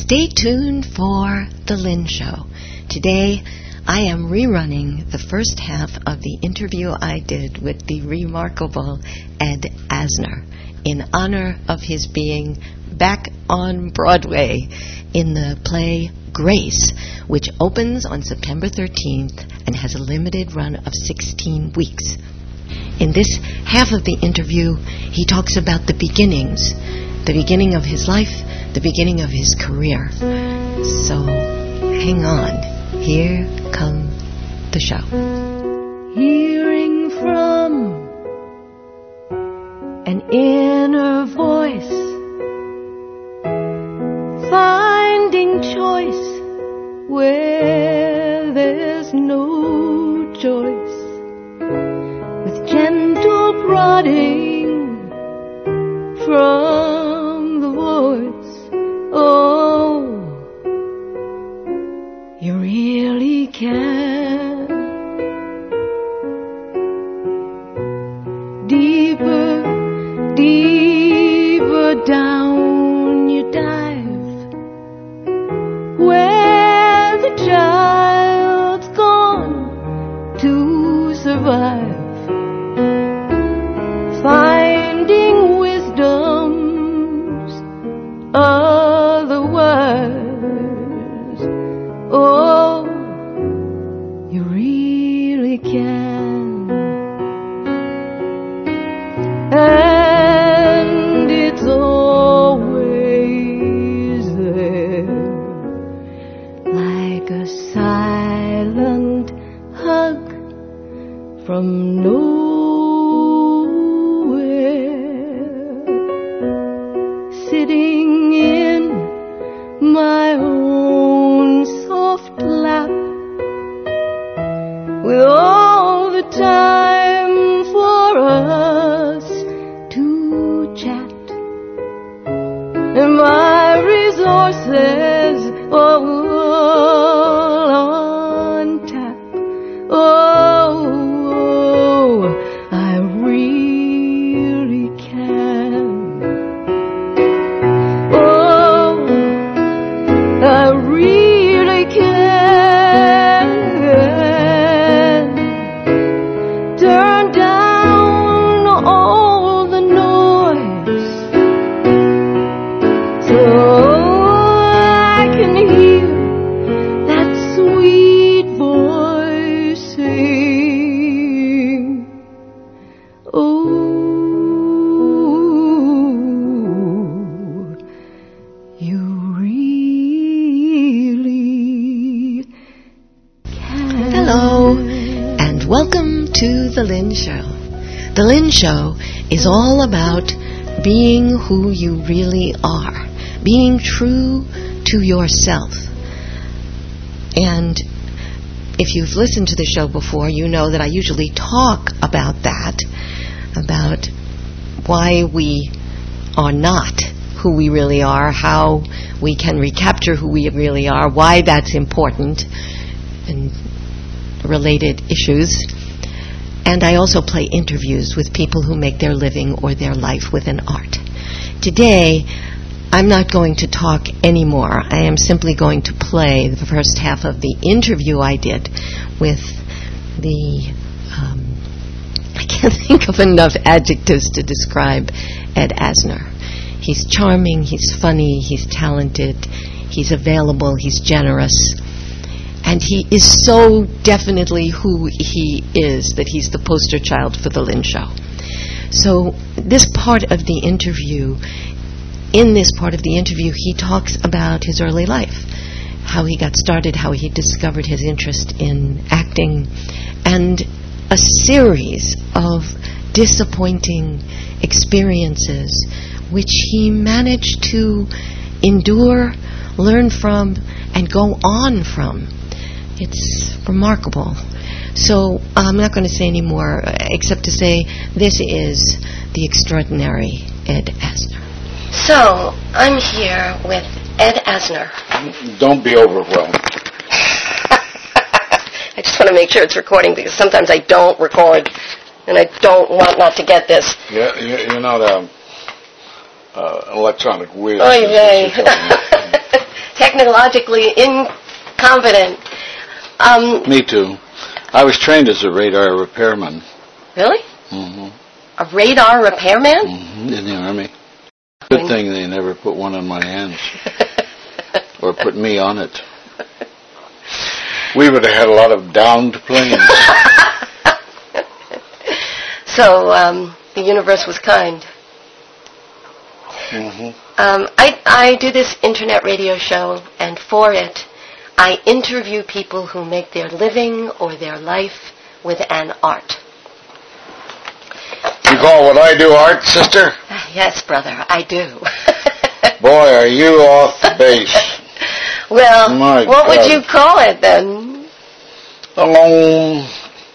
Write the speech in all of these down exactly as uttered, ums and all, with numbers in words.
Stay tuned for The Lynn Show. Today, I am rerunning the first half of the interview I did with the remarkable Ed Asner in honor of his being back on Broadway in the play Grace, which opens on September thirteenth and has a limited run of sixteen weeks. In this half of the interview, he talks about the beginnings, the beginning of his life, the beginning of his career. So, hang on. Here comes the show. Hearing from an inner voice, finding choice where there's no choice, with gentle prodding from the voice. Oh, you really can. Deeper, deeper down you dive, where the child's gone to survive, finding wisdom's otherwise. Oh, you really can. And it's always there, like a silent hug from nowhere, sitting in my own soft lap, with all the time for us to chat, and my resources all on tap. Oh, I really can. Oh, I really can. Turn down all the noise so I can hear that sweet voice sing. Oh, you really can. Hello, and welcome to The Lynn Show. The Lynn Show is all about being who you really are, being true to yourself. And if you've listened to the show before, you know that I usually talk about that, about why we are not who we really are, how we can recapture who we really are, why that's important, and related issues. And I also play interviews with people who make their living or their life within art. Today, I'm not going to talk anymore. I am simply going to play the first half of the interview I did with the, um, I can't think of enough adjectives to describe Ed Asner. He's charming, he's funny, he's talented, he's available, he's generous. And he is so definitely who he is that he's the poster child for The Lynn Show. So this part of the interview, in this part of the interview, he talks about his early life, how he got started, how he discovered his interest in acting, and a series of disappointing experiences which he managed to endure, learn from, and go on from. It's remarkable. So I'm not going to say any more except to say this is the extraordinary Ed Asner. So I'm here with Ed Asner. Don't be overwhelmed. I just want to make sure it's recording because sometimes I don't record and I don't want not to get this. Yeah, you're not an uh, electronic whiz. Oh, yay. technologically incompetent. Um, Me too. I was trained as a radar repairman. Really? Mm-hmm. A radar repairman? Mm-hmm. In the Army. Good thing they never put one in my hands. Or put me on it. We would have had a lot of downed planes. So, um, the universe was kind. Mm-hmm. Um, I, I do this internet radio show, and for it, I interview people who make their living or their life with an art. You call what I do art, sister? Yes, brother, I do. Boy, are you off the base. Well, My what God. would you call it then? Alone,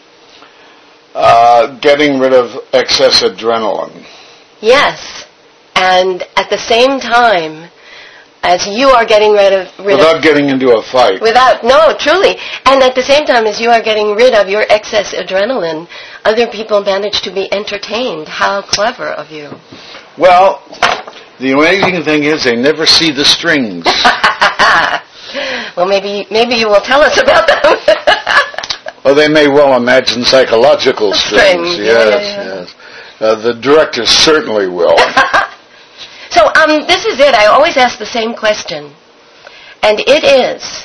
uh, getting rid of excess adrenaline. Yes, and at the same time, as you are getting rid of... Rid Without of, getting into a fight. Without, no, truly. And at the same time as you are getting rid of your excess adrenaline, other people manage to be entertained. How clever of you. Well, the amazing thing is they never see the strings. Well, maybe maybe you will tell us about them. Well, they may well imagine psychological strings. Strings, Yes, yeah, yeah, yeah. yes. Uh, the director certainly will. So, um, this is it. I always ask the same question. And it is,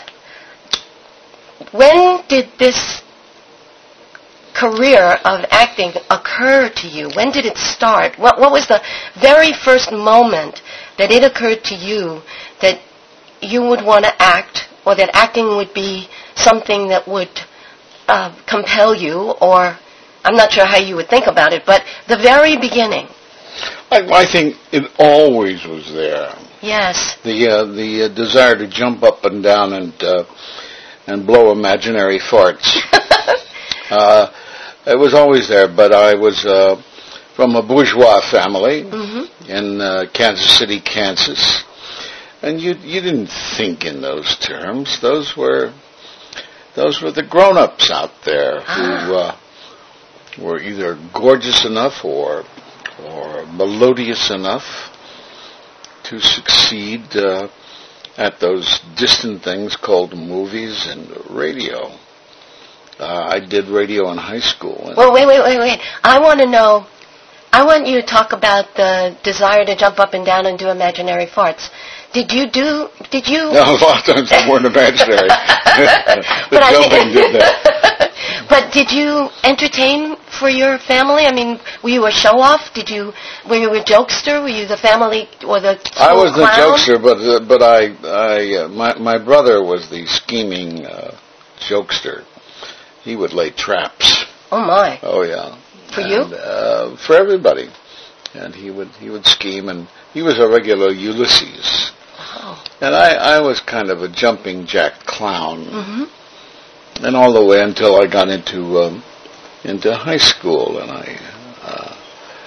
when did this career of acting occur to you? When did it start? What, what was the very first moment that it occurred to you that you would want to act, or that acting would be something that would uh, compel you, or I'm not sure how you would think about it, but the very beginning. I, I think it always was there. Yes. The uh, the uh, desire to jump up and down and uh, and blow imaginary farts. uh, it was always there, but I was uh, from a bourgeois family Mm-hmm. in uh, Kansas City, Kansas, and you you didn't think in those terms. Those were those were the grown-ups out there who uh, were either gorgeous enough or or melodious enough to succeed uh, at those distant things called movies and radio. Uh, I did radio in high school. Well, wait, wait, wait, wait. I want to know, I want you to talk about the desire to jump up and down and do imaginary farts. Did you do, did you... No, a lot of times they weren't imaginary. the But I jumping think- did that. But did you entertain for your family? I mean, were you a show-off? Did you, were you a jokester? Were you the family or the I was school the clown? jokester, but uh, but I I uh, my my brother was the scheming uh, jokester. He would lay traps. Oh my! Oh yeah. For and, you? Uh, for everybody, and he would he would scheme, and he was a regular Ulysses. Oh. And I I was kind of a jumping jack clown. Mm-hmm. And all the way until I got into um, into high school, and I uh,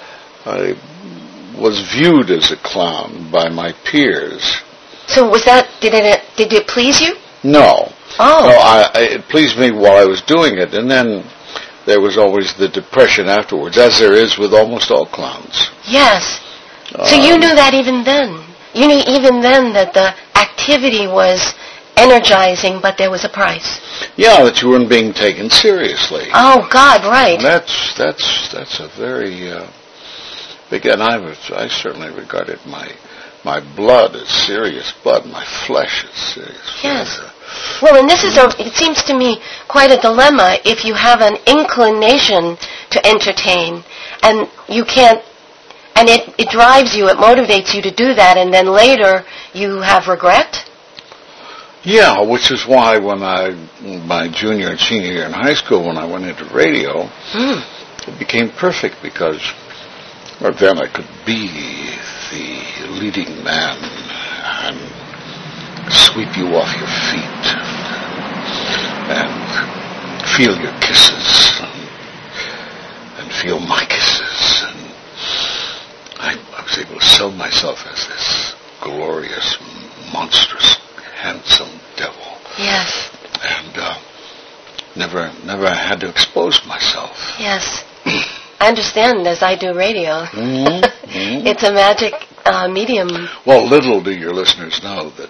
I was viewed as a clown by my peers. So was that, did it, did it please you? No, Oh. no, I, I, it pleased me while I was doing it, and then there was always the depression afterwards, as there is with almost all clowns. Yes. So you Um, knew that even then. You knew even then that the activity was energizing, but there was a price. Yeah, that you weren't being taken seriously. Oh God, right. And that's that's that's a very uh, big, and I was I certainly regarded my my blood as serious blood, my flesh as serious Yes. flesh. Well, and this is a, it seems to me quite a dilemma if you have an inclination to entertain and you can't, and it, it drives you, it motivates you to do that, and then later you have regret. Yeah, which is why when I, my junior and senior year in high school, when I went into radio, Mm. it became perfect because well, then I could be the leading man and sweep you off your feet and feel your kisses and, and feel my kisses. And I, I was able to sell myself as this glorious, monstrous, handsome devil. Yes, And uh, never, never had to expose myself. yes. I understand as I do radio. Mm-hmm. Mm-hmm. It's a magic uh, medium. Well, little do your listeners know that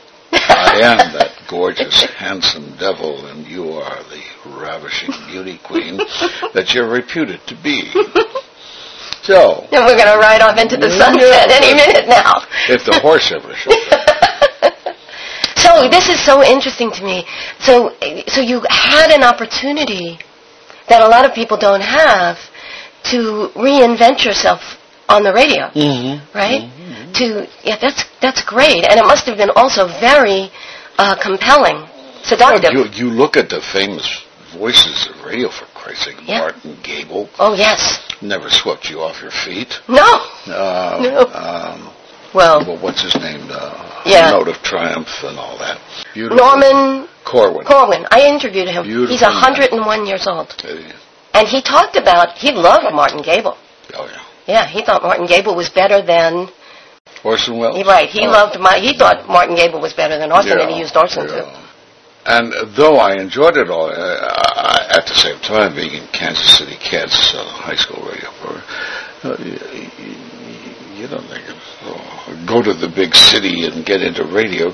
I am that gorgeous, handsome devil, and you are the ravishing beauty queen that you're reputed to be. So... And we're going to ride off into the sunset any minute now. If the horse ever shows up. So this is so interesting to me. So, so you had an opportunity that a lot of people don't have to reinvent yourself on the radio, mm-hmm. right? Mm-hmm. To yeah, that's that's great, and it must have been also very uh, compelling, seductive. Well, you, you look at the famous voices of radio, for Christ's sake. Yeah. Martin Gable. Oh yes. Never swept you off your feet. No. Uh, no. Um, well, well, what's his name? Uh, yeah. Note of Triumph and all that. Beautiful. Norman Corwin. Corwin. I interviewed him. Beautiful. He's one hundred and one years old. Uh, And he talked about, he loved Martin Gable. oh, yeah. Yeah, he thought Martin Gable was better than... Orson Welles? Right, he oh. loved my, he thought Martin Gable was better than Orson, yeah, and he used Orson yeah. too. And though I enjoyed it all, uh, I, at the same time, being in Kansas City, Kansas, uh, high school radio program, uh, you, you don't think of, oh, go to the big city and get into radio.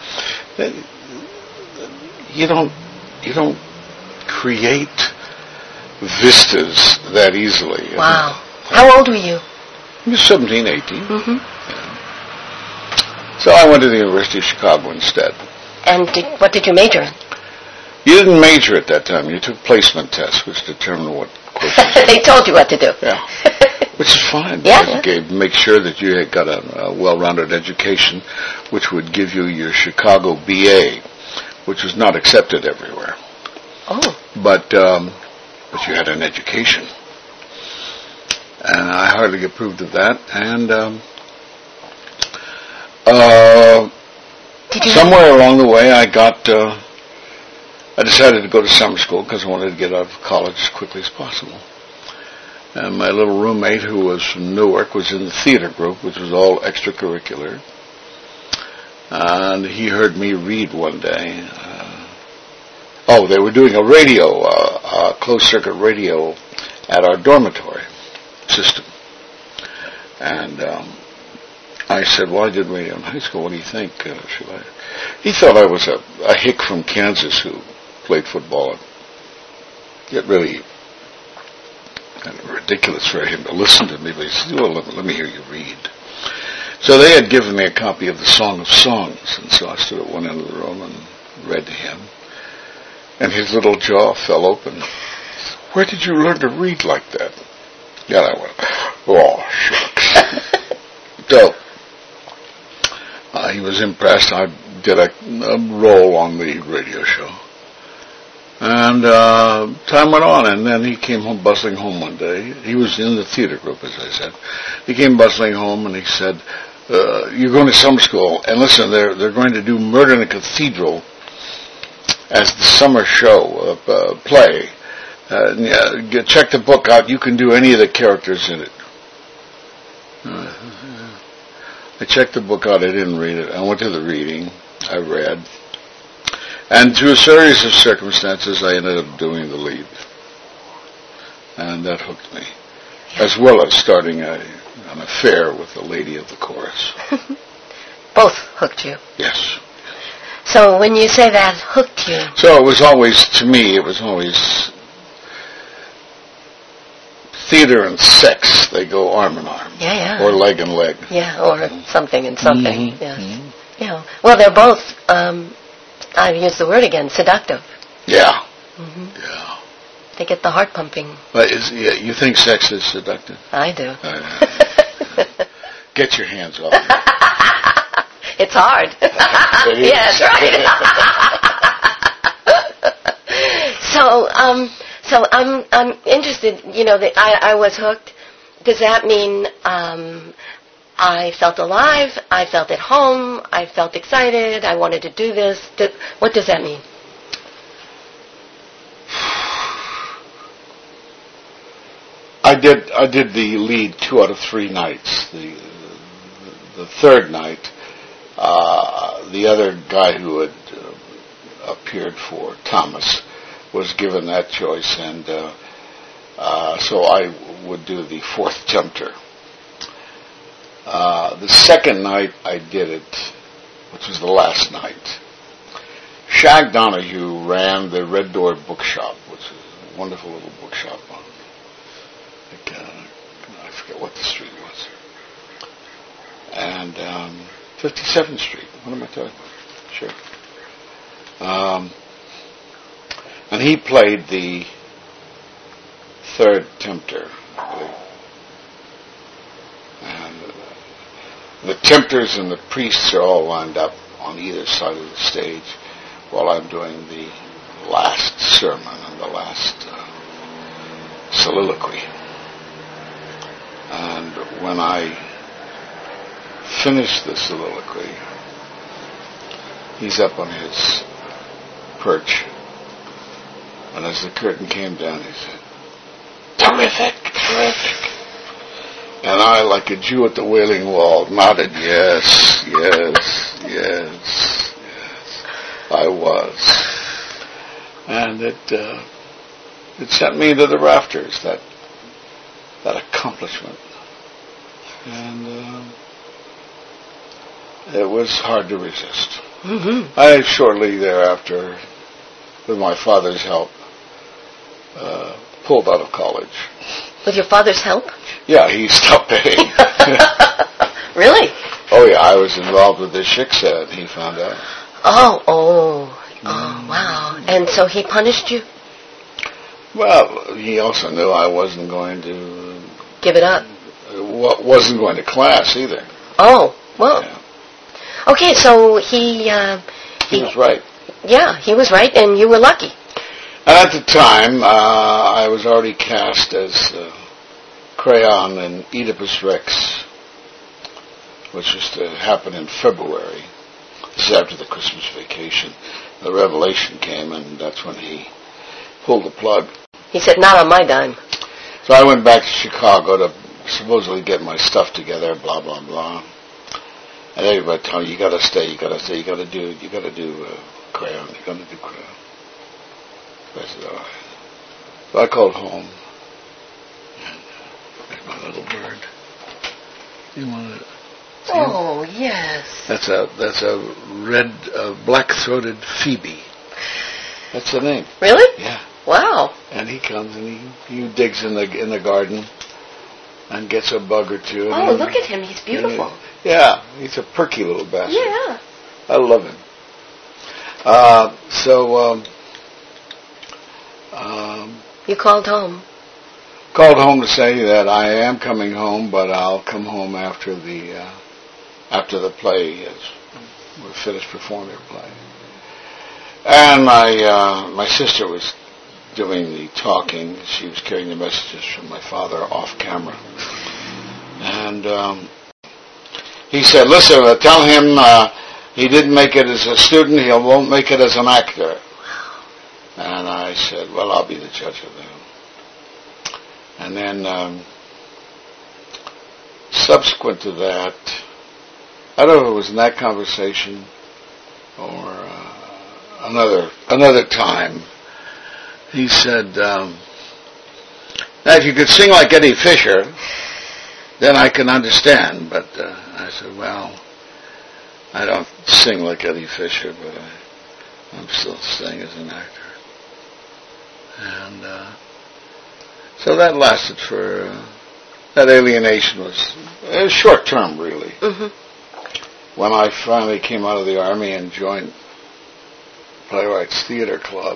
You don't, you don't create vistas that easily. Wow. How old were you? I was seventeen, eighteen. Mm-hmm. Yeah. So I went to the University of Chicago instead. And did, what did you major in? You didn't major at that time. You took placement tests, which determined what courses. They told you what to do. Yeah. Which is fine. Yeah. yeah. Gave, make sure that you had got a, a well-rounded education, which would give you your Chicago B A, which was not accepted everywhere. Oh. But... Um, But you had an education. And I hardly approved of that. And um, uh, somewhere along the way, I got, uh, I decided to go to summer school because I wanted to get out of college as quickly as possible. And my little roommate, who was from Newark, was in the theater group, which was all extracurricular. And he heard me read one day. Uh, Oh, they were doing a radio, uh, uh, closed-circuit radio at our dormitory system. And um, I said, well, I did radio in high school. What do you think? Uh, should I? He thought I was a, a hick from Kansas who played football. It really kind of ridiculous for him to listen to me, but he said, well, let, let me hear you read. So they had given me a copy of the Song of Songs, and so I stood at one end of the room and read to him. And his little jaw fell open. Where did you learn to read like that? Yeah, I went, oh, shucks. So, uh, he was impressed. I did a, a role on the radio show. And uh, time went on, and then he came home, bustling home one day. He was in the theater group, as I said. He came bustling home, and he said, uh, you're going to summer school, and listen, they're, they're going to do Murder in a Cathedral as the summer show, uh, uh, play. Uh, yeah, check the book out. You can do any of the characters in it. Uh, I checked the book out. I didn't read it. I went to the reading. I read. And through a series of circumstances, I ended up doing the lead. And that hooked me. As well as starting a, an affair with the lady of the chorus. Both hooked you. Yes. So when you say that hooked you... So it was always, to me, it was always... Theater and sex, they go arm in arm. Yeah, yeah. Or leg and leg. Yeah, or something and something. Mm-hmm. Yes. Mm-hmm. Yeah. Well, they're both, um, I've used the word again, seductive. Yeah. Mm-hmm. Yeah. They get the heart pumping. But is, yeah, you think sex is seductive? I do. Uh, get your hands off me. It's hard. It is. Yeah, that's right. so, um, so I'm I'm interested. You know, that I I was hooked. Does that mean um, I felt alive? I felt at home. I felt excited. I wanted to do this. Did, what does that mean? I did. I did the lead two out of three nights. The the, the third night, uh, the other guy who had uh, appeared for Thomas was given that choice, and uh, uh, so I would do the fourth tempter. Uh, the second night I did it, which was the last night. Shag Donahue ran the Red Door Bookshop, which is a wonderful little bookshop on, like, uh, I forget what the street was. And um, fifty-seventh Street. What am I talking about? Sure. Um, and he played the third tempter, I believe. And uh, the tempters and the priests are all lined up on either side of the stage while I'm doing the last sermon and the last uh, soliloquy. And when I finished the soliloquy, he's up on his perch, and as the curtain came down, he said, "Terrific, terrific." And I, like a Jew at the Wailing Wall, nodded, yes, yes, yes, yes, I was. And it uh, it sent me to the rafters, that that accomplishment. And uh, it was hard to resist. Mm-hmm. I shortly thereafter, with my father's help, uh, pulled out of college. With your father's help? Yeah, he stopped paying. Really? Oh, yeah, I was involved with the Shiksa, and he found out. Oh, oh, oh, wow. And so he punished you? Well, he also knew I wasn't going to... Give it up? Wasn't going to class, either. Oh, well. Yeah. Okay, so he... Uh, he... He was right. Yeah, he was right, and you were lucky. At the time, uh, I was already cast as uh, Creon in Oedipus Rex, which was to happen in February. This is after the Christmas vacation. The revelation came, and that's when he pulled the plug. He said, "Not on my dime." So I went back to Chicago to supposedly get my stuff together, blah, blah, blah. And everybody told me, you got to stay, you got to stay, you got to do, you got to do uh, Creon, you got to do Creon. I said, all right. So I called home. And uh, there's my little bird. You want to see him? Oh, yes. That's a that's a red, uh, black-throated phoebe. That's the name. Really? Yeah. Wow. And he comes and he, he digs in the in the garden and gets a bug or two. Oh, look at him. He's beautiful. He, yeah, he's a perky little bastard. Yeah. I love him. Uh, so... Um, Um, you called home. Called home to say that I am coming home, but I'll come home after the uh, after the play is we're finished performing the play. And my uh, my sister was doing the talking. She was carrying the messages from my father off camera. And um, he said, "Listen, uh, tell him uh, he didn't make it as a student. He won't make it as an actor." And I said, well, I'll be the judge of that. And then, um, subsequent to that, I don't know if it was in that conversation or uh, another another time, he said, um, now if you could sing like Eddie Fisher, then I can understand. But uh, I said, well, I don't sing like Eddie Fisher, but I, I'm still staying as an actor. And uh, so that lasted for, uh, that alienation was uh, short term, really. Mm-hmm. When I finally came out of the Army and joined Playwrights Theater Club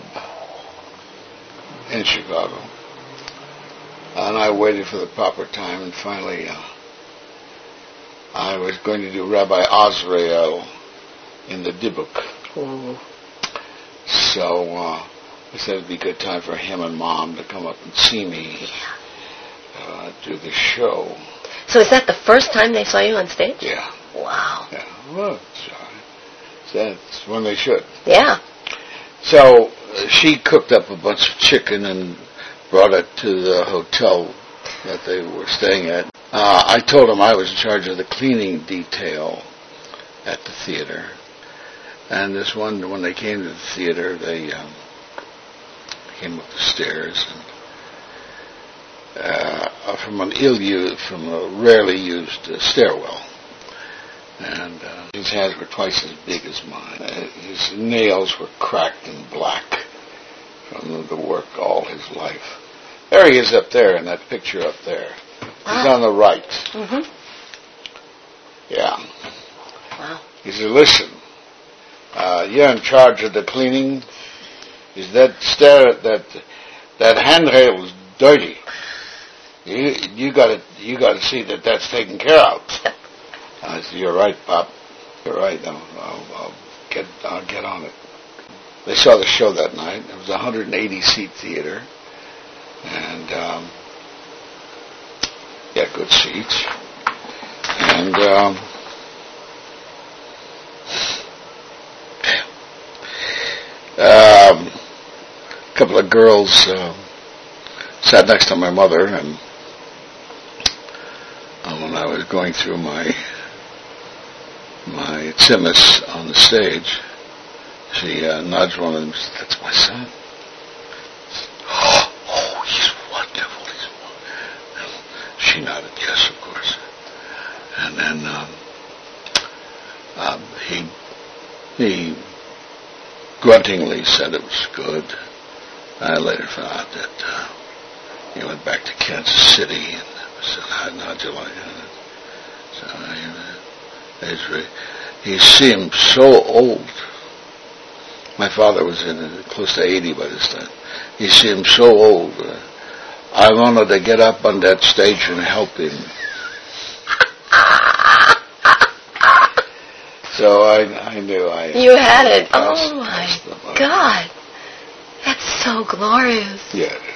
in Chicago. And I waited for the proper time, and finally uh, I was going to do Rabbi Azrael in the Dybbuk. Mm-hmm. So... Uh, I said it'd be a good time for him and Mom to come up and see me uh, do the show. So is that the first time they saw you on stage? Yeah. Wow. Yeah. Well, that's when they should. Yeah. So uh, she cooked up a bunch of chicken and brought it to the hotel that they were staying at. Uh, I told them I was in charge of the cleaning detail at the theater. And this one, when they came to the theater, they... Um, came up the stairs and, uh, from an ill-used, from a rarely used uh, stairwell, and uh, His hands were twice as big as mine. Uh, his nails were cracked and black from the work all his life. There he is up there in that picture up there. He's ah. on the right. Mm-hmm. Yeah. Wow. He said, listen, uh, you're in charge of the cleaning. Is that stair, that that handrail is dirty. You you got to you got to see that that's taken care of. I said, you're right, Pop. You're right. I'll, I'll, I'll get I'll get on it. They saw the show that night. It was a one hundred eighty seat theater, and um, yeah, good seats. And um, um, a couple of girls uh, sat next to my mother, and uh, when I was going through my my tzimis on the stage, she uh, nudged one of them and said, that's my son. Oh, oh, he's wonderful. He's wonderful. She nodded, yes, of course. And then um, um, he he gruntingly said it was good. I later found out that uh, he went back to Kansas City and said, how'd you like it? So uh, he seemed so old. My father was in uh, close to eighty by this time. He seemed so old. Uh, I wanted to get up on that stage and help him. So I, I knew I... You had it. Oh, my God. That's so glorious. Yeah, it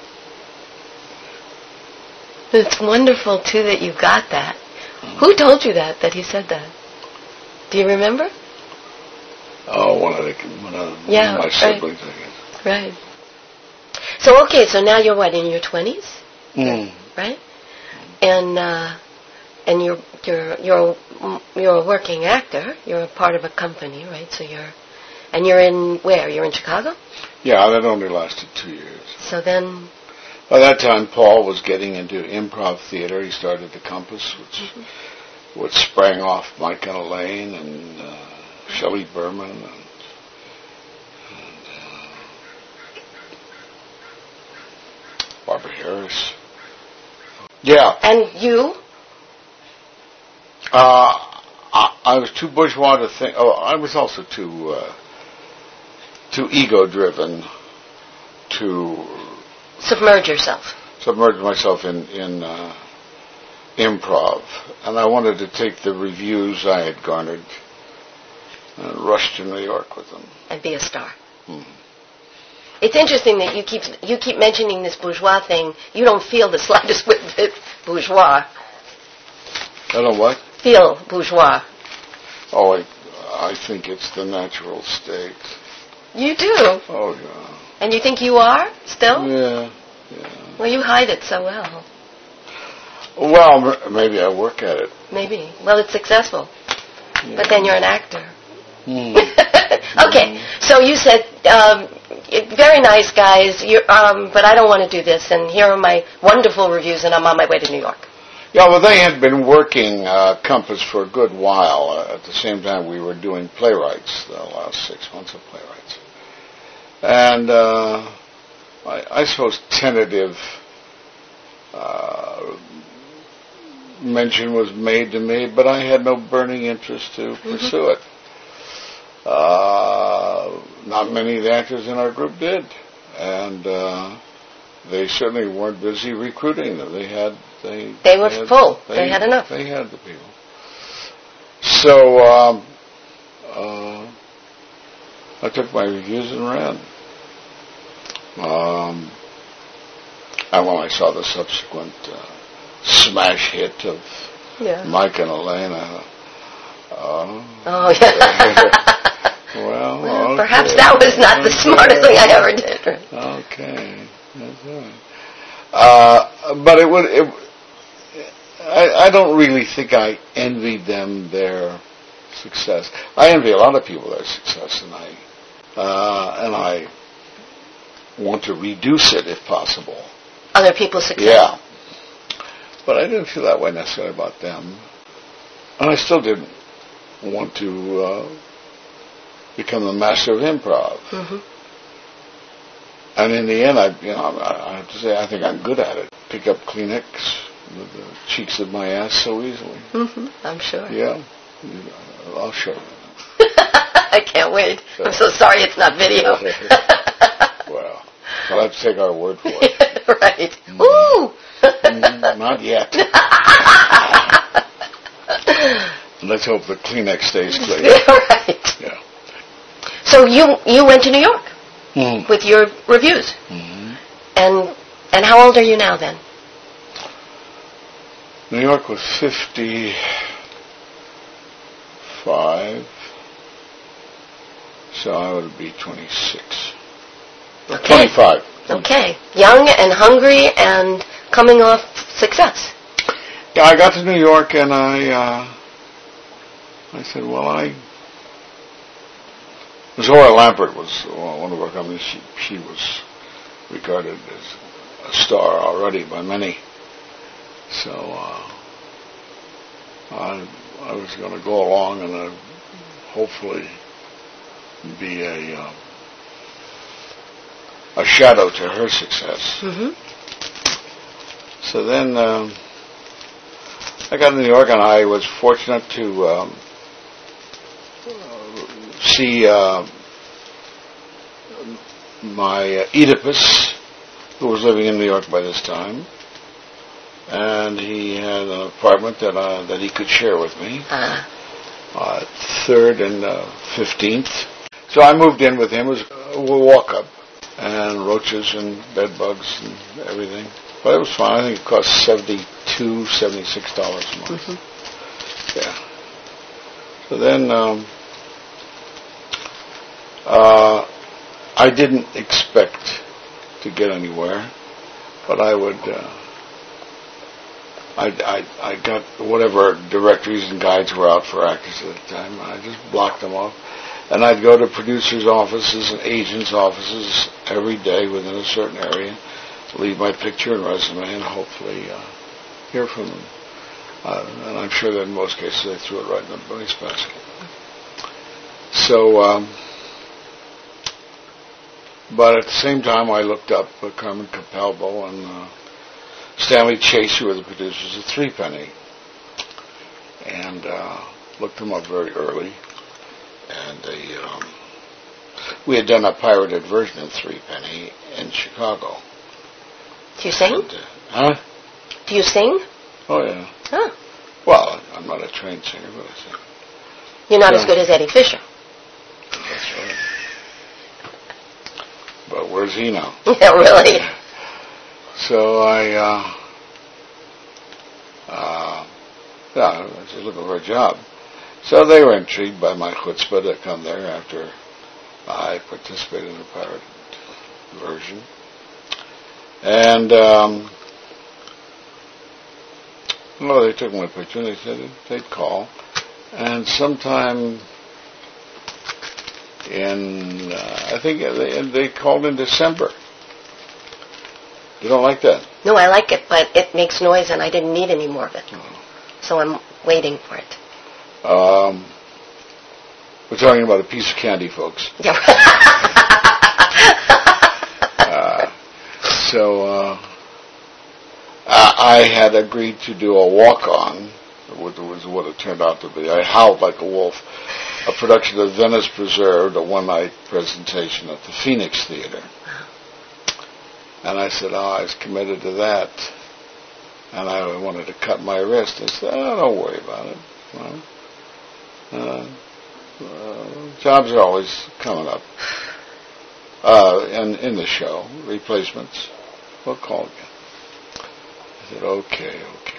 is. It's wonderful, too, that you got that. Mm-hmm. Who told you that, that he said that? Do you remember? Oh, one of, the, one of yeah, my right. siblings, I guess. Right. So, okay, so now you're what, in your twenties? Mm. Right? And... Uh, And you're you're you're you're a working actor. You're a part of a company, right? So you're, and you're in where? You're in Chicago? Yeah, that only lasted two years. So then, by that time, Paul was getting into improv theater. He started the Compass, which mm-hmm. which sprang off Mike and Elaine and uh, Shelley Berman and, and uh, Barbara Harris. Yeah. And you. Uh, I, I was too bourgeois to think. Oh, I was also too uh, too ego-driven to submerge yourself. Submerge myself in in uh, improv, and I wanted to take the reviews I had garnered and rush to New York with them and be a star. Hmm. It's interesting that you keep you keep mentioning this bourgeois thing. You don't feel the slightest bit of it bourgeois. I don't what? Feel bourgeois. Oh, I, I think it's the natural state. You do? Oh, yeah. And you think you are, still? Yeah, yeah. Well, you hide it so well. Well, m- maybe I work at it. Maybe. Well, it's successful. Yeah. But then you're an actor. Mm. Okay, mm. so you said, um, very nice guys, you're, um, but I don't want to do this, and here are my wonderful reviews, and I'm on my way to New York. Yeah, well, they had been working uh, Compass for a good while. Uh, at the same time, we were doing playwrights, the last six months of playwrights. And uh, I, I suppose tentative uh, mention was made to me, but I had no burning interest to mm-hmm. pursue it. Uh, not many of the actors in our group did. And uh, they certainly weren't busy recruiting them. They had... They, they were they had, full. They, they had enough. They had the people. So um, uh, I took my reviews and ran. Um, and when I saw the subsequent uh, smash hit of yeah. Mike and Elaine, I thought, uh, oh, yeah. well, well okay. Perhaps that was not okay. the smartest thing I ever did. Okay. That's all right. Uh, but it would... It, I, I don't really think I envied them their success. I envy a lot of people their success, and I uh, and I want to reduce it if possible. Other people's success. Yeah, but I didn't feel that way necessarily about them, and I still didn't. want to uh, become the master of improv. Mm-hmm. And in the end, I, you know, I have to say, I think I'm good at it. Pick up Kleenex with the cheeks of my ass so easily. Mm-hmm. I'm sure. Yeah, I'll show you. I can't wait. I'm so sorry it's not video. Well, I'll have to take our word for it. Right. Mm. Ooh! Mm, not yet. Let's hope the Kleenex stays clean. Right. Yeah. So you you went to New York Mm. with your reviews. Mm-hmm. And and how old are you now then? New York was fifty-five, so I would be twenty-six. Okay. twenty-five. Okay. Young and hungry and coming off success. Yeah, I got to New York and I uh, I said, well, I... Zora Lampert was one of our companies. She, she was regarded as a star already by many. So uh, I, I was going to go along and uh, hopefully be a uh, a shadow to her success. Mm-hmm. So then um, I got to New York and I was fortunate to um, see uh, my uh, Oedipus, who was living in New York by this time, and he had an apartment that uh, that he could share with me, Uh-huh. uh, third and uh, fifteenth. So I moved in with him. It was a walk up, and roaches and bed bugs and everything, but it was fine. I think it cost seventy-two, seventy-six dollars a month. Mm-hmm. Yeah. So then. Um, Uh, I didn't expect to get anywhere, but I would, uh, I, I, I got whatever directories and guides were out for actors at the time, and I just blocked them off. And I'd go to producers' offices and agents' offices every day within a certain area, leave my picture and resume, and hopefully uh, hear from them. Uh, and I'm sure that in most cases they threw it right in the wastebasket. So, um, but at the same time, I looked up uh, Carmen Capalbo and uh, Stanley Chase, who were the producers of Threepenny, and uh, looked them up very early. And they, um, we had done a pirated version of Threepenny in Chicago. Do you sing? And, uh, huh? Do you sing? Oh, yeah. Huh. Well, I'm not a trained singer, but I sing. You're not Yeah. as good as Eddie Fisher. That's right. But where's he now? Yeah, really. So I, uh, uh, yeah, I was just looking for a job. So they were intrigued by my chutzpah to come there after I participated in the pirate version. And, um, well, they took my picture and they said they'd call. And sometime in, uh, I think they, they called in December. You don't like that? No, I like it, but it makes noise and I didn't need any more of it. Oh. So I'm waiting for it. Um, we're talking about a piece of candy, folks. Yeah. uh, so uh, I, I had agreed to do a walk-on, which was what it turned out to be. I Howled Like a Wolf, a production of Venice Preserved, a one-night presentation at the Phoenix Theater. And I said, oh, I was committed to that. And I wanted to cut my wrist. I said, oh, don't worry about it. Well, uh, uh, jobs are always coming up. Uh, and in the show, replacements. We'll call again. I said, okay, okay.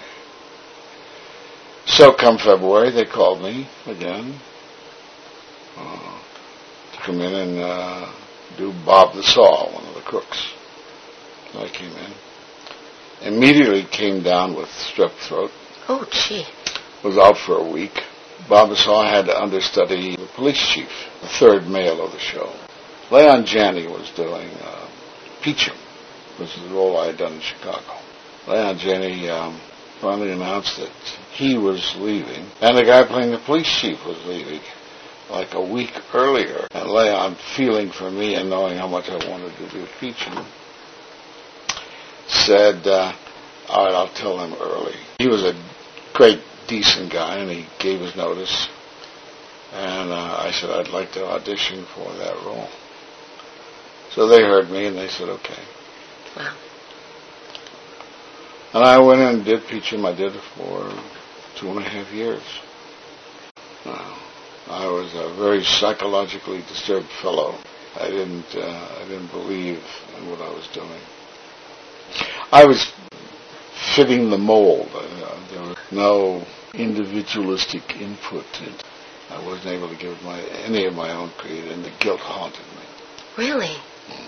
So come February, they called me again uh, to come in and uh, do Bob the Saw, one of the crooks. So I came in. Immediately came down with strep throat. Oh, gee. Was out for a week. Bob the Saw had to understudy the police chief, the third male of the show. Leon Janney was doing uh, Peachum, which is the role I had done in Chicago. Leon Janney um, finally announced that he was leaving, and the guy playing the police chief was leaving, like a week earlier. And Leon, feeling for me and knowing how much I wanted to do Peachum, said, uh, all right, I'll tell him early. He was a great, decent guy, and he gave his notice. And uh, I said, I'd like to audition for that role. So they heard me, and they said, okay. Wow. And I went in and did Peachum. I did it for two and a half years. Wow. I was a very psychologically disturbed fellow. I didn't, uh, I didn't believe in what I was doing. I was fitting the mold. Uh, there was no individualistic input. And I wasn't able to give my any of my own creative, and the guilt haunted me. Really?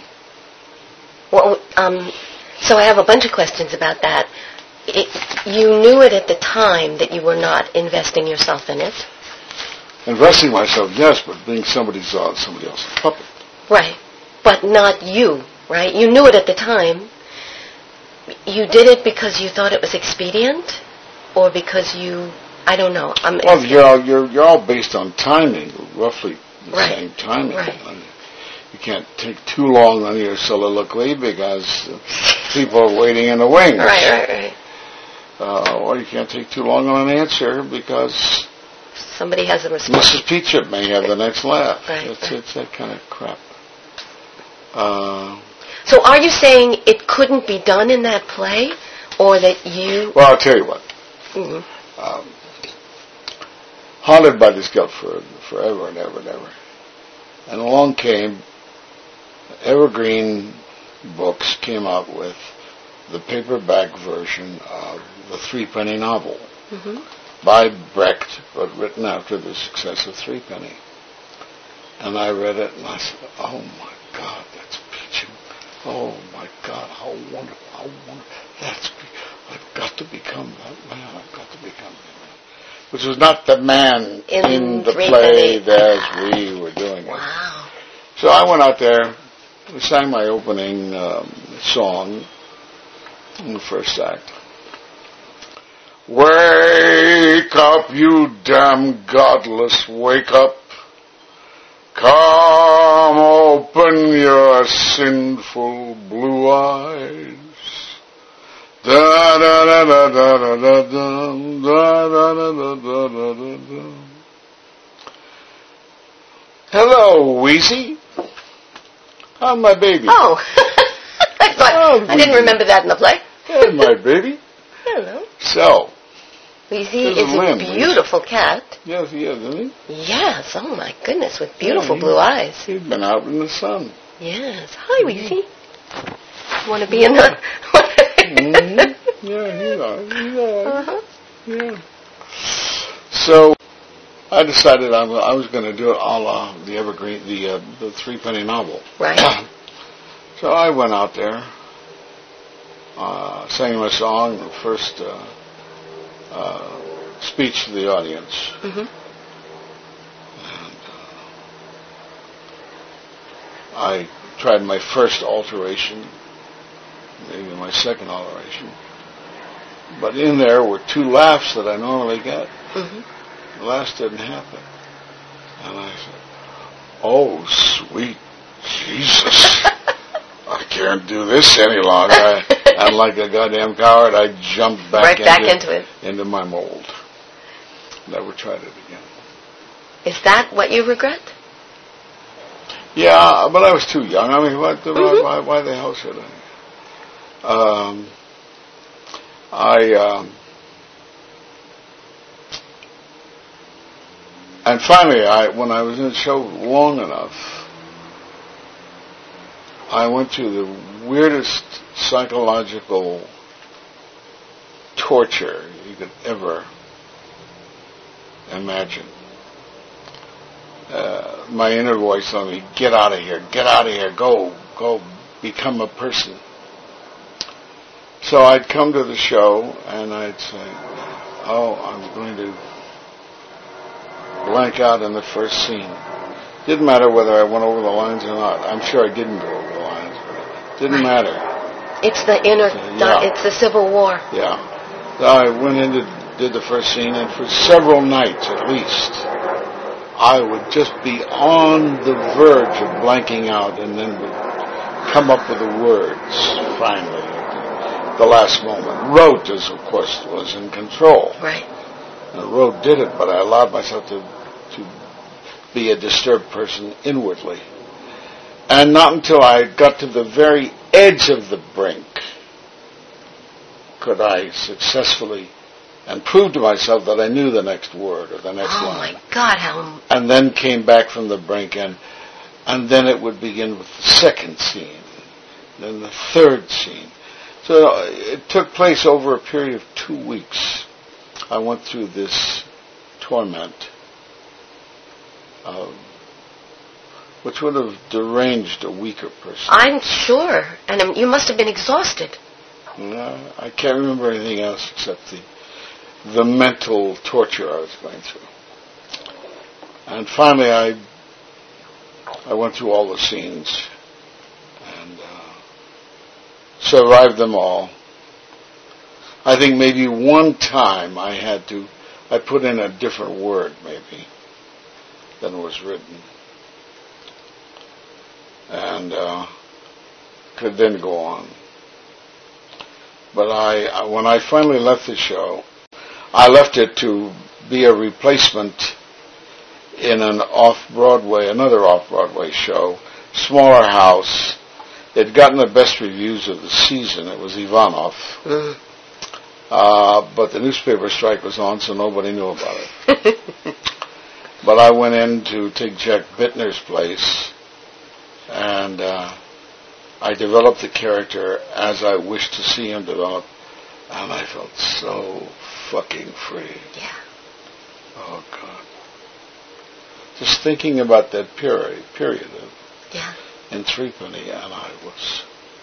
Well, um, so I have a bunch of questions about that. It, you knew it at the time that you were not investing yourself in it. Investing myself, yes, but being somebody's uh, somebody else's puppet. Right, but not you, right? You knew it at the time. You did it because you thought it was expedient, or because you, I don't know. I'm well, you're all, you're you're all based on timing, roughly the right. same timing. Right. You can't take too long on your soliloquy because people are waiting in the wings. Right, right, right. Uh, or you can't take too long on an answer because somebody has a response. Missus Peachum may have the next laugh. Right, it's, right. it's that kind of crap. Uh, so are you saying it couldn't be done in that play, or that you... Well, I'll tell you what. Mm-hmm. Um, haunted by this guilt for forever and ever and ever. And along came Evergreen Books came out with the paperback version of the Threepenny novel mm-hmm. by Brecht, but written after the success of Threepenny. And I read it and I said, oh my God, that's Peachum. Oh my God, how wonderful, how wonderful. That's, I've got to become that man, I've got to become that man. Which was not the man in, in the play as we were doing it. Wow. So I went out there, sang my opening um, song in the first act. Wake up, you damn godless, wake up. Come open your sinful blue eyes. Da da da da da da da da da da da da da da da. Hello, Wheezy. I'm my baby. Oh, I thought Oh, I didn't remember that in the play. Hey, my baby. Hello. So, Weezy There's is a a limb, beautiful cat. yes, he is, isn't he? Yes. Oh my goodness, with beautiful Yeah, he- blue eyes. He's been out in the sun. Yes. Hi, Weezy. Want to be in the? Mm-hmm. Yeah, he's all right. He's all right. Uh-huh. Yeah. So, I decided I, I was going to do it a la the Evergreen, the uh, the Threepenny novel. Right. So I went out there, uh, sang my song, the first uh, uh, speech to the audience. Mm-hmm. And, uh, I tried my first alteration, maybe my second alteration. But in there were two laughs that I normally get. Mm-hmm. The last didn't happen. And I said, oh, sweet Jesus. I can't do this any longer. I, I'm like a goddamn coward. I jumped back, Right into, back into it. into my mold. Never tried it again. Is that what you regret? Yeah, but I was too young. I mean, what the, Mm-hmm. why, why the hell should I? Um, I, um, and finally, I when I was in the show long enough, I went through the weirdest psychological torture you could ever imagine. Uh, my inner voice told me, get out of here, get out of here, go, go, become a person. So I'd come to the show and I'd say, oh, I'm going to blank out in the first scene. Didn't matter whether I went over the lines or not. I'm sure I didn't go over the lines, but it didn't Right. matter. It's the inner, Yeah. it's the Civil War. Yeah. I went in and did the first scene, and for several nights at least, I would just be on the verge of blanking out, and then would come up with the words finally at the last moment. Rote, as of course, was in control. Right. And Rote did it, but I allowed myself to to be a disturbed person inwardly. And not until I got to the very edge of the brink could I successfully and prove to myself that I knew the next word or the next oh line. Oh my God, how... And then came back from the brink, and and then it would begin with the second scene, then the third scene. So it took place over a period of two weeks. I went through this torment, uh, which would have deranged a weaker person. I'm sure. And um, you must have been exhausted. No, I can't remember anything else except the the mental torture I was going through. And finally, I I went through all the scenes and uh, survived them all. I think maybe one time I had to, I put in a different word maybe than was written, and uh, could then go on. But I, when I finally left the show, I left it to be a replacement in an off-Broadway, another off-Broadway show, smaller house. They'd gotten the best reviews of the season. It was Ivanov. Mm. Uh, but the newspaper strike was on, so nobody knew about it. But I went in to take Jack Bittner's place, and uh, I developed the character as I wished to see him develop, and I felt so fucking free. Yeah. Oh, God. Just thinking about that period, period of, yeah. in Threepenny, and I was,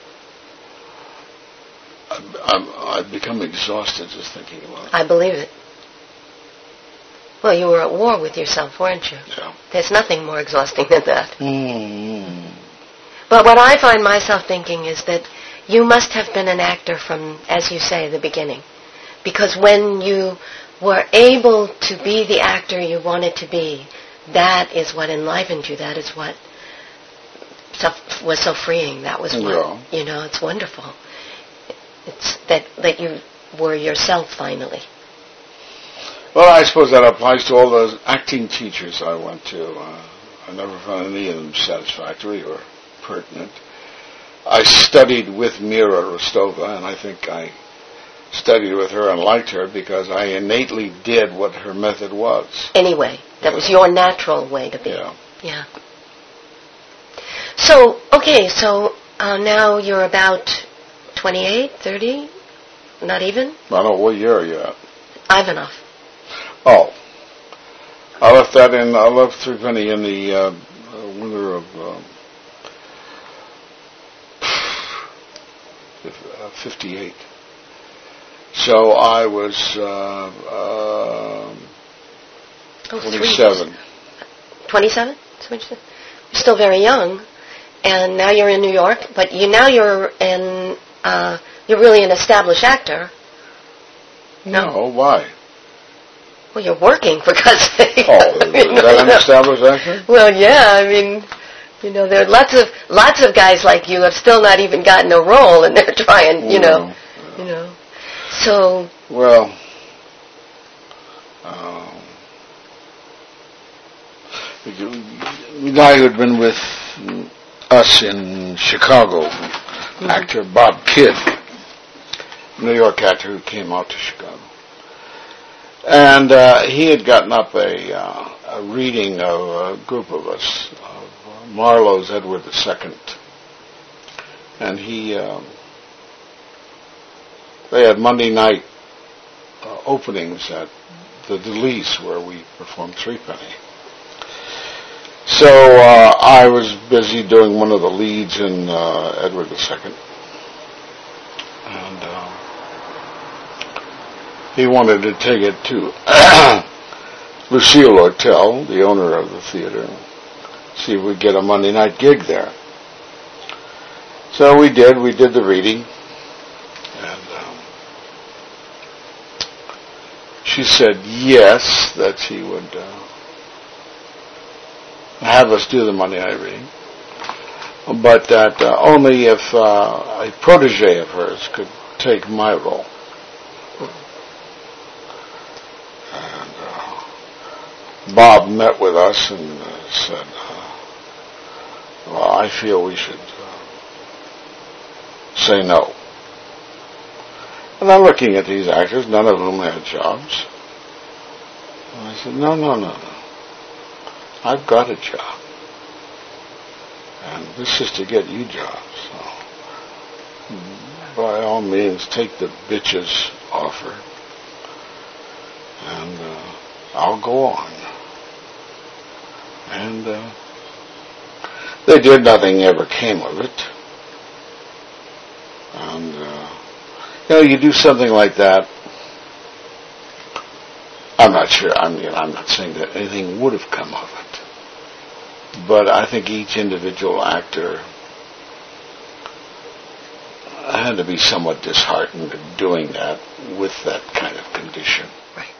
I'm, I'm, I'd become exhausted just thinking about it. I believe it. Well, you were at war with yourself, weren't you? Yeah. There's nothing more exhausting than that. Mm-hmm. But what I find myself thinking is that you must have been an actor from, as you say, the beginning. Because when you were able to be the actor you wanted to be, that is what enlivened you. That is what was so freeing. That was what, yeah. you know, it's wonderful. It's that, that you were yourself finally. Well, I suppose that applies to all those acting teachers I went to. Uh, I never found any of them satisfactory or pertinent. I studied with Mira Rostova, and I think I studied with her and liked her because I innately did what her method was. Anyway, that yeah. was your natural way to be. Yeah. Yeah. So, okay, so uh, now you're about twenty-eight, thirty? Not even? I don't know. What year are you at? Ivanov. Oh. I left that in, I left Threepenny in the uh, winter of uh, fifty-eight. So I was uh, uh, oh, twenty-seven. twenty-seven? That's what you said? You're still very young, and now you're in New York, but you now you're in, uh, you're really an established actor. No, no why? Well, you're working, for God's sake. Oh, is mean, that an know. established actor? Well, yeah, I mean, you know, there are lots of lots of guys like you have still not even gotten a role, and they're trying, you know, yeah. you know. So. Well, um, the guy who had been with us in Chicago, mm-hmm. actor Bob Kidd, New York actor who came out to Chicago. And uh, he had gotten up a, uh, a reading of a group of us, of uh, Marlowe's Edward the Second. And he, um, they had Monday night uh, openings at the Delice where we performed Threepenny. So uh, I was busy doing one of the leads in uh, Edward the Second. And uh, he wanted to take it to Lucille Hotel, the owner of the theater, see if we'd get a Monday night gig there. So we did. We did the reading. And um, she said yes, that she would uh, have us do the Monday Night Reading, but that uh, only if uh, a protege of hers could take my role. And uh, Bob met with us and uh, said, uh, well, I feel we should uh, say no. And I'm looking at these actors, none of whom had jobs. And I said, no, no, no, no. I've got a job. And this is to get you jobs. So, by all means, take the bitch's offer. And uh, I'll go on. And uh, they did. Nothing ever came of it. And, uh, you know, you do something like that. I'm not sure. I mean, I'm not saying that anything would have come of it. But I think each individual actor had to be somewhat disheartened at doing that with that kind of condition. Right.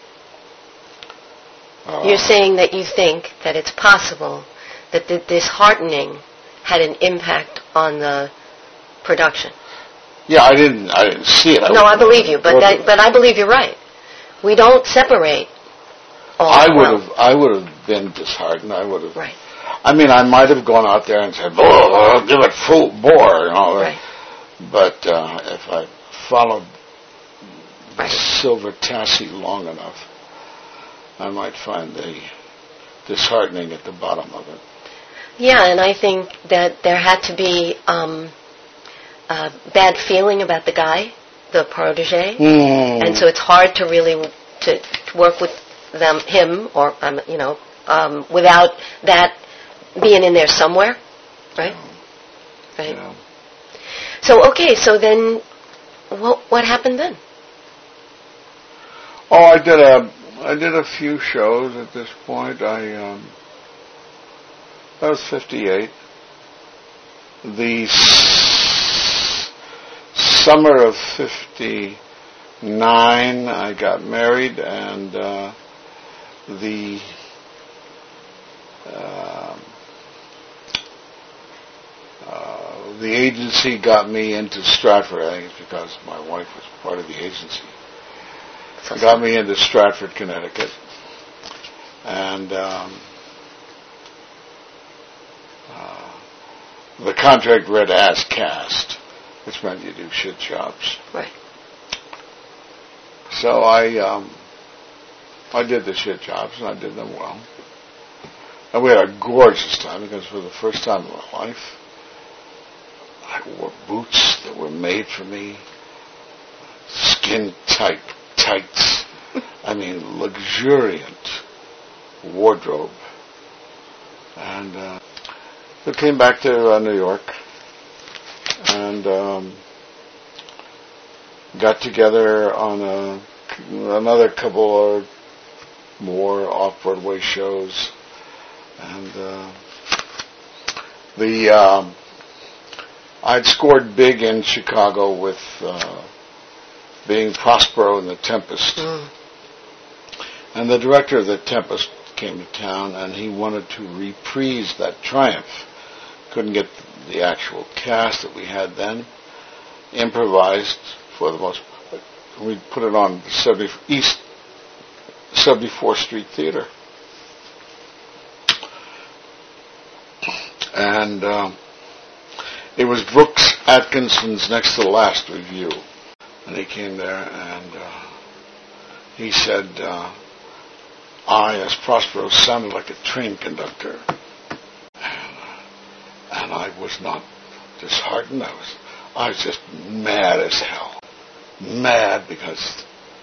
Uh, You're saying that you think that it's possible that the disheartening had an impact on the production. Yeah, I didn't. I didn't see it. I no, I believe you, but that, but I believe you're right. We don't separate. All I the would world. have. I would have been disheartened. I would have. Right. I mean, I might have gone out there and said, "Oh, give it full bore," you know. Right. But uh, if I followed Right. Silver Tassie long enough, I might find the disheartening at the bottom of it. Yeah, and I think that there had to be um, a bad feeling about the guy, the protege, Mm. and so it's hard to really to, to work with them, him, or um, you know, um, without that being in there somewhere, right? Yeah. Right. Yeah. So okay, so then, what what happened then? Oh, I did a I did a few shows at this point. I um, I was fifty-eight. The s- summer of fifty-nine, I got married, and uh, the uh, uh, the agency got me into Stratford. I think it's because my wife was part of the agency. It got me into Stratford, Connecticut, and um, uh, the contract read as cast, which meant you do shit jobs. Right. So I um, I did the shit jobs, and I did them well. And we had a gorgeous time, because for the first time in my life, I wore boots that were made for me, skin-tight tights. I mean, luxuriant wardrobe. And uh, we came back to uh, New York and um, got together on a, another couple or more off-Broadway shows. And uh, the um, I'd scored big in Chicago with uh, being Prospero in The Tempest. Mm. And the director of The Tempest came to town, and he wanted to reprise that triumph. Couldn't get the actual cast that we had then. Improvised for the most part. We put it on the seventy East seventy-fourth Street Theater. And uh, it was Brooks Atkinson's Next to the Last review. And he came there, and uh, he said, uh, I, as Prospero, sounded like a train conductor. And, uh, and I was not disheartened. I was, I was just mad as hell. Mad because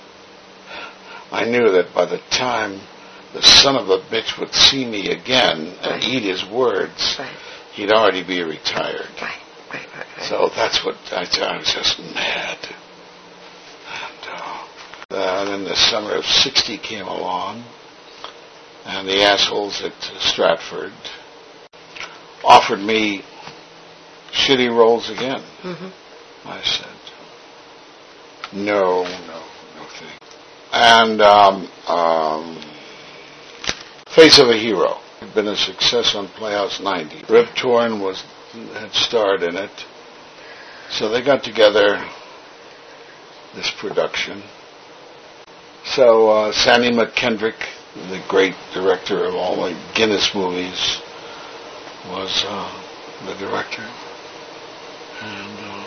I knew that by the time the son of a bitch would see me again and Right. eat his words, Right. he'd already be retired. Right. Right. Right. Right. So that's what I, I was just mad. And uh, uh, then the summer of sixty came along, and the assholes at Stratford offered me shitty roles again. Mm-hmm. I said, no, no, no thing. and um, um, Face of a Hero had been a success on Playhouse ninety. Rip Torn was had starred in it, so they got together this production. So uh, Sandy McKendrick, the great director of all the Guinness movies, was uh, the director. And uh,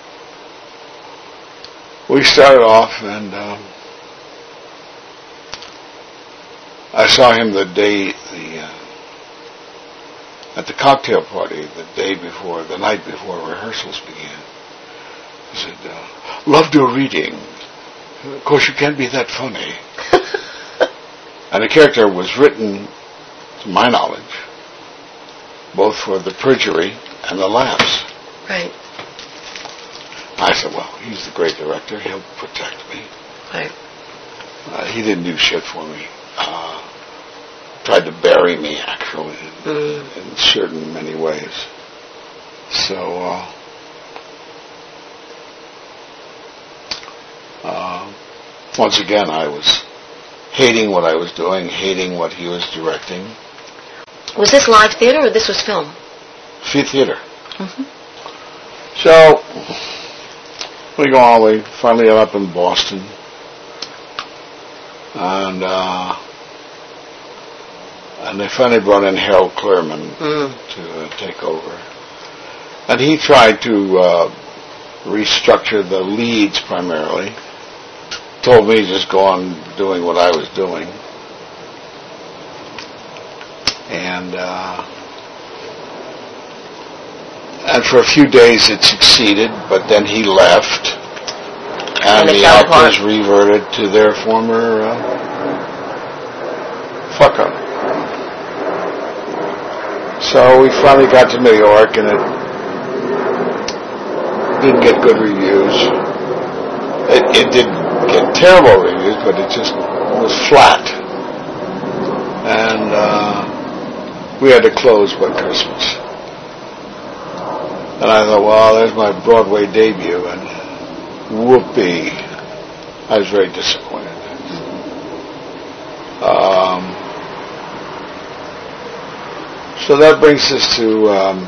we started off, and um, I saw him the day, the uh, at the cocktail party, the day before, the night before rehearsals began. He said, uh, loved your reading. Of course, you can't be that funny. And the character was written, to my knowledge, both for the perjury and the laughs. Right. I said, well, he's the great director. He'll protect me. Right. Uh, he didn't do shit for me. Uh, tried to bury me, actually, in, mm. in certain many ways. So, uh, uh, once again, I was hating what I was doing, hating what he was directing. Was this live theater or this was film? Theater. Mm-hmm. So, we go on, we finally got up in Boston. And, uh, and they finally brought in Harold Clurman mm. to uh, take over. And he tried to uh, restructure the leads primarily. Told me to just go on doing what I was doing. And uh, and for a few days it succeeded, but then he left, and, and the actors apart. reverted to their former uh, fuck up. So we finally got to New York, and it didn't get good reviews. It, it did get terrible reviews, but it just was flat. And uh, we had to close by Christmas. And I thought, well, there's my Broadway debut, and whoopee. I was very disappointed. Um, so that brings us to, um,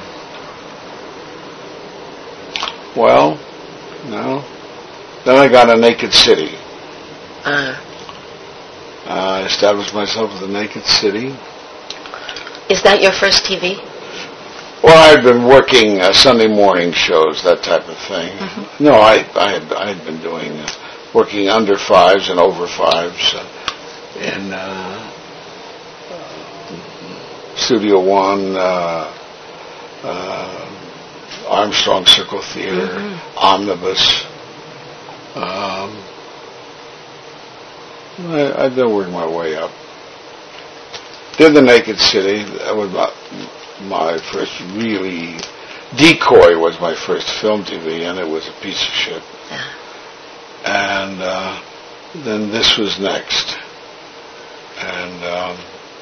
well, no. Then I got a Naked City. Uh, I established myself with the Naked City. Is that your first T V? Well, I'd been working uh, Sunday morning shows, that type of thing. Mm-hmm. No, I, I had I had been doing uh, working under fives and over fives uh, in uh, Studio One, uh, uh, Armstrong Circle Theater, mm-hmm. Omnibus. Um, I, I've been working my way up. Did the Naked City. That was my, my first really... Decoy was my first film T V, and it was a piece of shit. Yeah. And uh, then this was next. And um,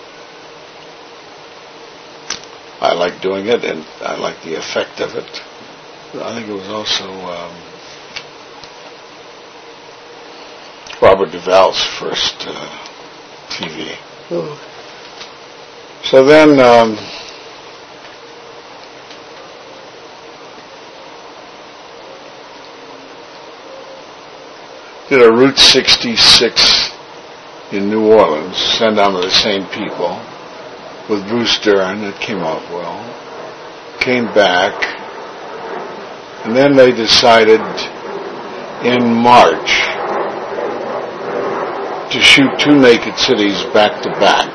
I liked doing it, and I liked the effect of it. I think it was also... Um, Robert Duvall's first uh, T V. Ooh. So then, um, did a Route sixty-six in New Orleans, sent down to the same people, with Bruce Dern. It came off well. Came back, and then they decided in March to shoot two Naked Cities back to back,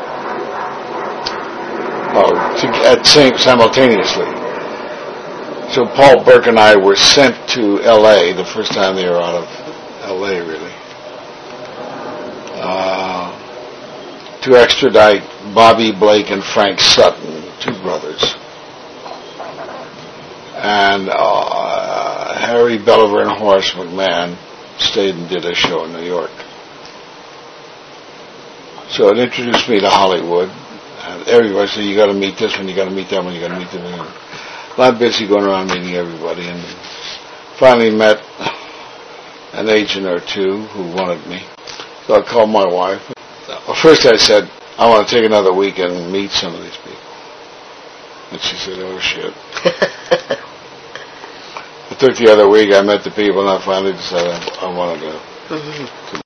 oh, to, at same simultaneously. So Paul Burke and I were sent to L A the first time they were out of L A, really, uh, to extradite Bobby Blake and Frank Sutton, two brothers, and uh, Harry Belliver and Horace McMahon stayed and did a show in New York. So it introduced me to Hollywood. And everybody said, you got to meet this one, you got to meet that one, you got to meet that one. I'm busy going around meeting everybody, and finally met an agent or two who wanted me. So I called my wife. Well, first I said, I want to take another week and meet some of these people. And she said, oh, shit. I took the other week, I met the people, and I finally decided I, I want to go. Mm-hmm.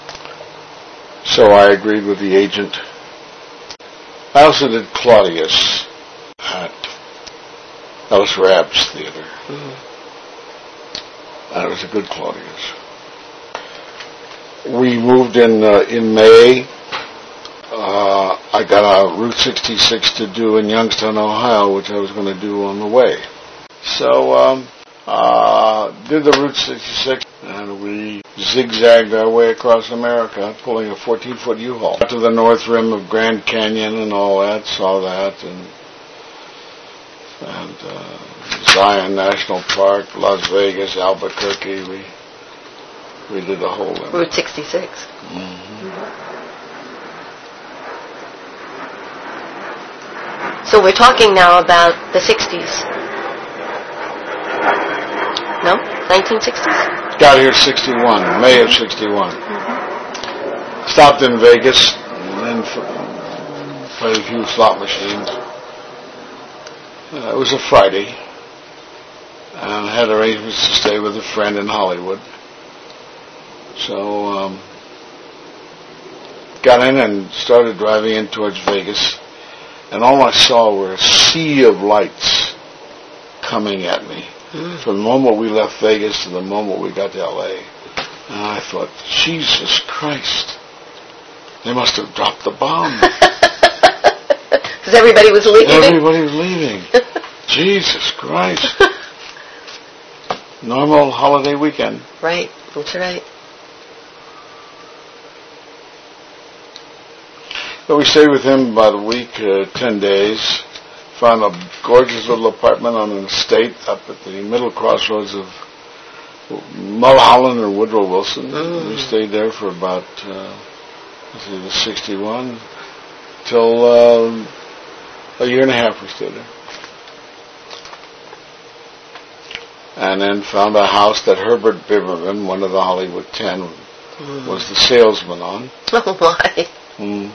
So I agreed with the agent. I also did Claudius at Ellis Rabb's Theater. Mm-hmm. And it was a good Claudius. We moved in uh, in May. Uh, I got a Route sixty-six to do in Youngstown, Ohio, which I was going to do on the way. So, um, uh, did the Route sixty-six, and we zigzagged our way across America, pulling a fourteen-foot U-Haul. Got to the north rim of Grand Canyon and all that, saw that, and, and uh, Zion National Park, Las Vegas, Albuquerque. We we did the whole limit. Route sixty-six. Mm-hmm. Mm-hmm. So we're talking now about the sixties. No? nineteen sixties? Got here sixty-one, May of sixty-one. Mm-hmm. Stopped in Vegas and then f- played a few slot machines. Uh, it was a Friday. And I had arrangements to stay with a friend in Hollywood. So, um, got in and started driving in towards Vegas. And all I saw were a sea of lights coming at me. Mm. From the moment we left Vegas to the moment we got to L A. And I thought, Jesus Christ, they must have dropped the bomb. Because everybody was leaving. Everybody was leaving. Jesus Christ. Normal holiday weekend. Right, that's right. So we stayed with him about a week, uh, ten days. Found a gorgeous little apartment on an estate up at the middle crossroads of Mulholland and Woodrow Wilson. Mm. We stayed there for about, uh, let's see, the sixty-one, till uh, a year and a half we stayed there. And then found a house that Herbert Biberman, one of the Hollywood Ten, mm. was the salesman on. Oh, my. Mm.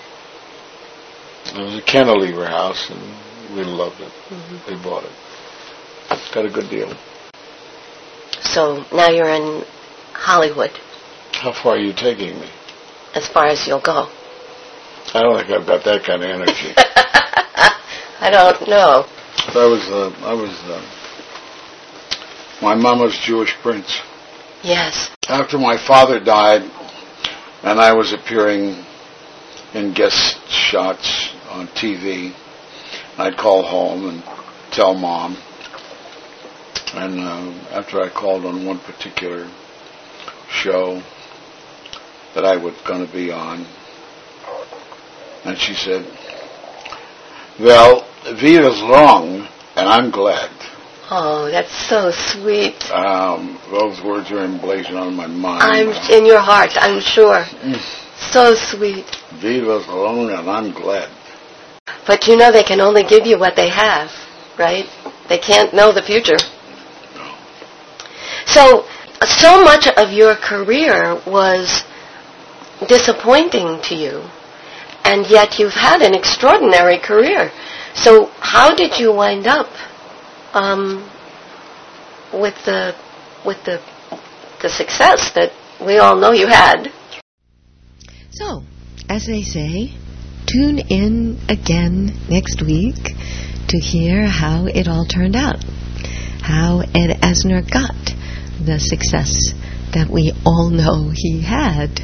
It was a cantilever house, and we loved it. Mm-hmm. We bought it. Got a good deal. So now you're in Hollywood. How far are you taking me? As far as you'll go. I don't think I've got that kind of energy. I don't know. I was, uh, I was, uh, my mama's Jewish prince. Yes. After my father died, and I was appearing in guest shots on T V, I'd call home and tell Mom. And uh, after I called on one particular show that I was going to be on, and she said, well, Viva's wrong, and I'm glad. Oh, that's so sweet. Um, those words are emblazoned on my mind. I'm in your heart, I'm sure. Mm. So sweet. Viva's wrong, and I'm glad. But you know they can only give you what they have, right? They can't know the future. No. So, so much of your career was disappointing to you, and yet you've had an extraordinary career. So how did you wind up um, with the with the the success that we all know you had? So, as they say, tune in again next week to hear how it all turned out, how Ed Asner got the success that we all know he had.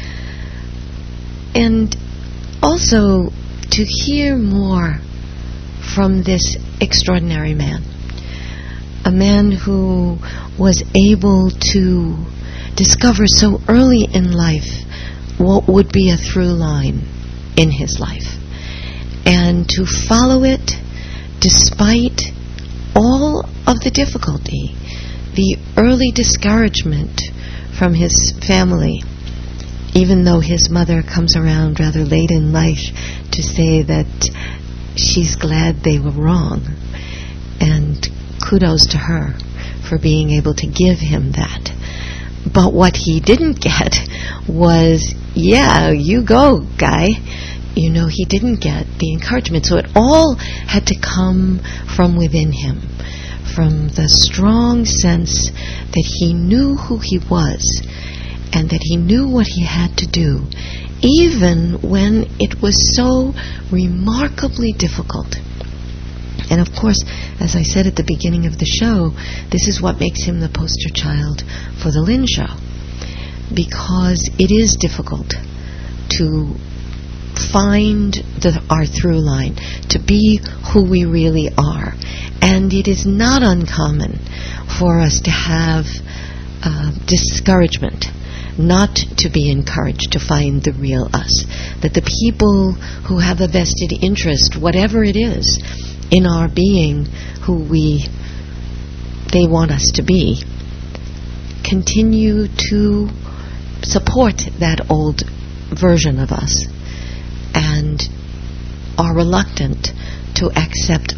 And also to hear more from this extraordinary man, a man who was able to discover so early in life what would be a through line in his life, and to follow it despite all of the difficulty, the early discouragement from his family, even though his mother comes around rather late in life to say that she's glad they were wrong, and kudos to her for being able to give him that. But what he didn't get was, yeah, you go, guy. You know, he didn't get the encouragement. So it all had to come from within him, from the strong sense that he knew who he was and that he knew what he had to do, even when it was so remarkably difficult. And of course, as I said at the beginning of the show, this is what makes him the poster child for the Lynn Show, because it is difficult to find the, our through line, to be who we really are. And it is not uncommon for us to have uh, discouragement, not to be encouraged to find the real us. That the people who have a vested interest, whatever it is, in our being who we they want us to be, continue to support that old version of us and are reluctant to accept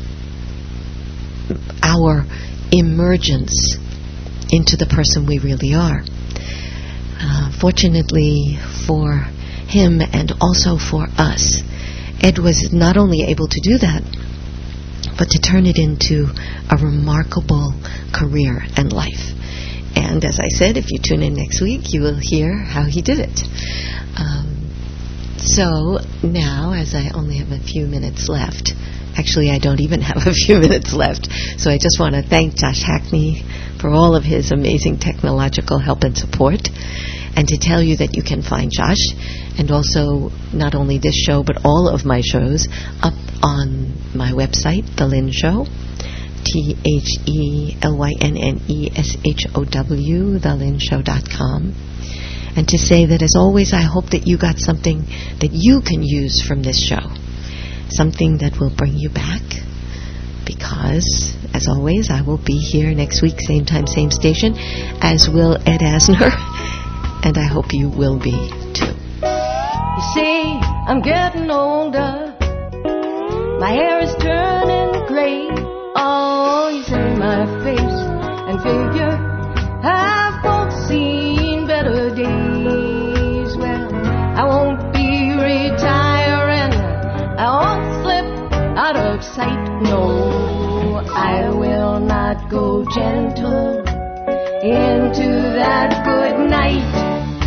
our emergence into the person we really are. Uh, fortunately for him and also for us, Ed was not only able to do that, but to turn it into a remarkable career and life. And as I said, if you tune in next week, you will hear how he did it. Um, so now, as I only have a few minutes left, actually I don't even have a few minutes left, so I just want to thank Josh Hackney for all of his amazing technological help and support, and to tell you that you can find Josh, and also not only this show, but all of my shows, up on my website, The Lynn Show, T H E L Y N N E S H O W, the lynn show dot com. And to say that, as always, I hope that you got something that you can use from this show, something that will bring you back, because, as always, I will be here next week, same time, same station, as will Ed Asner, and I hope you will be, too. You see, I'm getting older, my hair is turning gray. Oh, you see my face and figure have both seen better days. Well, I won't be retiring, I won't slip out of sight. No, I will not go gentle into that good night.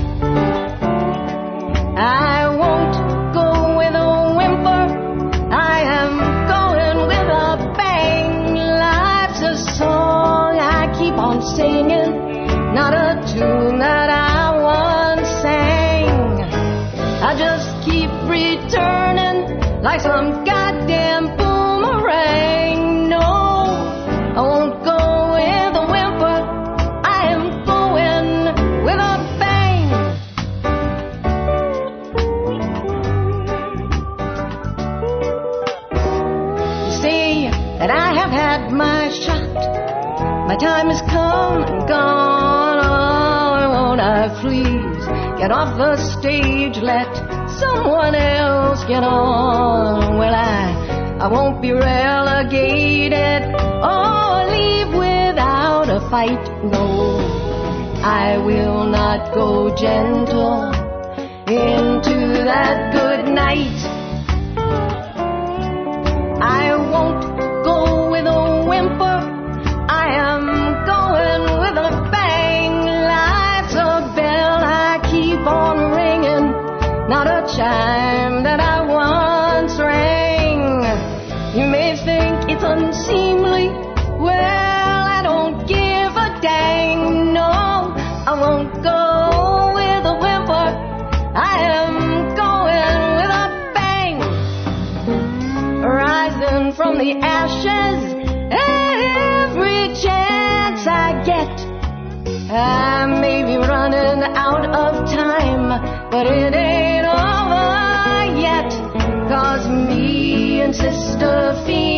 I won't go with a whimper, I am going with a bang. Life's a song I keep on singing, not a tune that I once sang. I just keep returning like some goddamn boomerang. No, I won't go with a whimper, I am going with a bang. That I have had my shot, my time has come and gone. Oh, won't I please get off the stage, let someone else get on? Well, I, I won't be relegated or leave without a fight. No, I will not go gentle into that good night. I won't go with a whimper, I am going with a bang. Life's a bell I keep on ringing, not a chime that I once rang. You may think it's unseemly, well, I don't give a dang. No, I won't go with a whimper, I am going with a bang. Rising from the ashes every chance I get. I may be running out of time, but it ain't over yet. 'Cause me and Sister Fee